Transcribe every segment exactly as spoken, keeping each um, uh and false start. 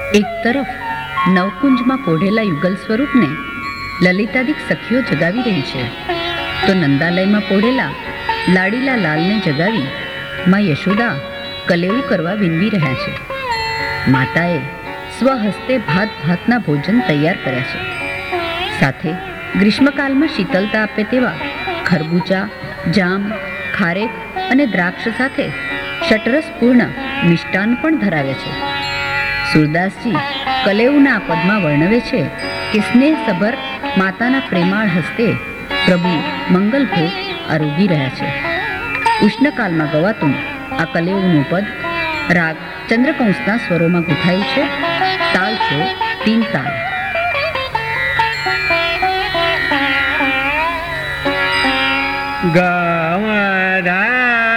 એક તરફ નવકુંજમાં પોઢેલા યુગલ સ્વરૂપને લલિતાદિક સખીઓ જગાવી રહી છે, તો નંદાલયમાં પોઢેલા લાડીલા લાલને જગાવી માં યશોદા કલેવું કરવા વિનવી રહ્યા છે. માતાએ સ્વહસ્તે ભાત ભાતના ભોજન તૈયાર કર્યા છે. સાથે ગ્રીષ્મકાલમાં શીતળતા આપે તેવા ખરબૂચા, જામ, ખારેક અને દ્રાક્ષ સાથે ષટરસપૂર્ણ મિષ્ટાન પણ ધરાવે છે. સુરદાસજી કલેઉના પદમાં વર્ણવે છે કે સ્નેહસભર માતાના પ્રેમાળ હસ્તે પ્રભુ મંગલભોગ આરોગી રહ્યા છે. ઉષ્ણકાલમાં ગવાતું આ કલેઉનું પદ રાગ ચંદ્રકંસના સ્વરોમાં ગૂંથાયું છે. તાલ છે તીન તાલ. ગામડા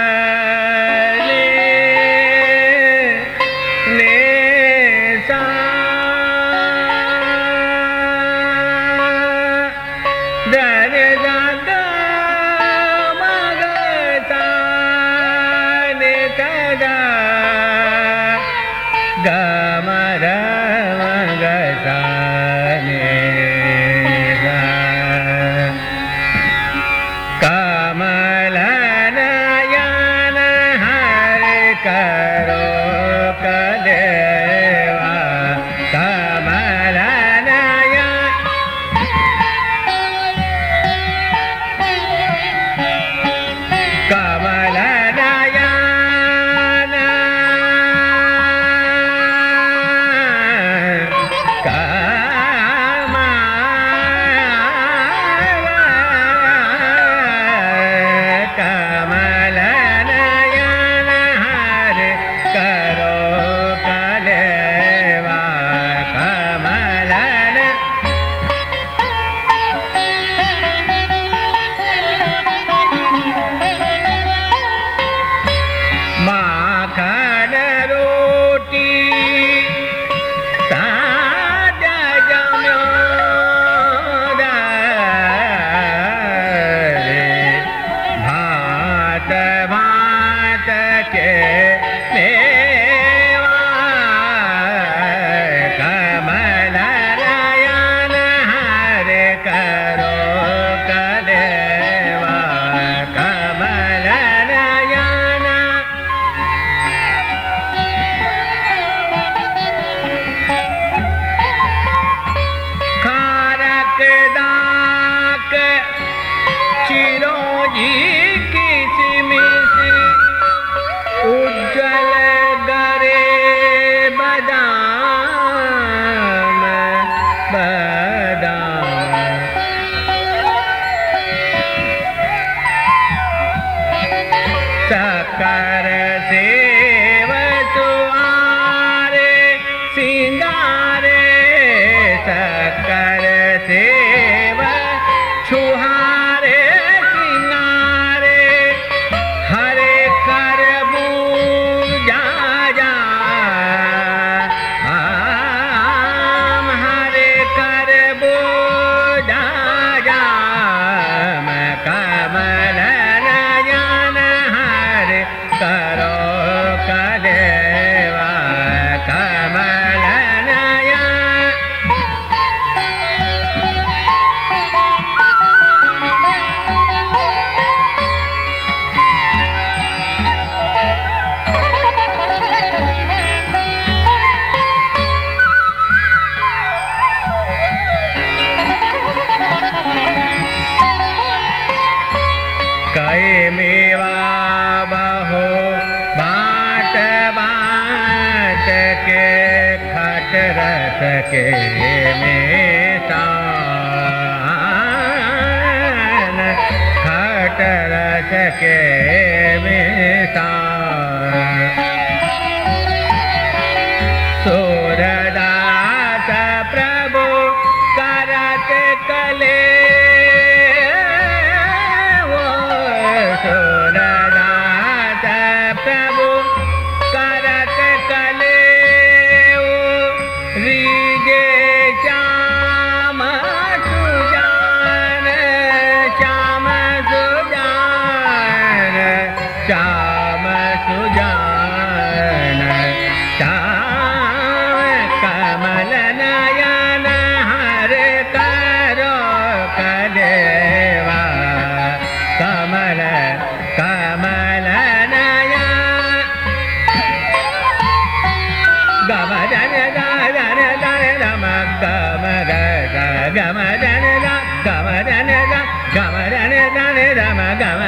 के मितान खट रस के मितान सूरदास प्रभु करत कले वो सूरदास प्रभु करत कले रीजे Shyam Sujan Shyam Sujan Shyam gama dani da dani dani rama gama ga ga gama dani da gama dani da gama dani dani rama gama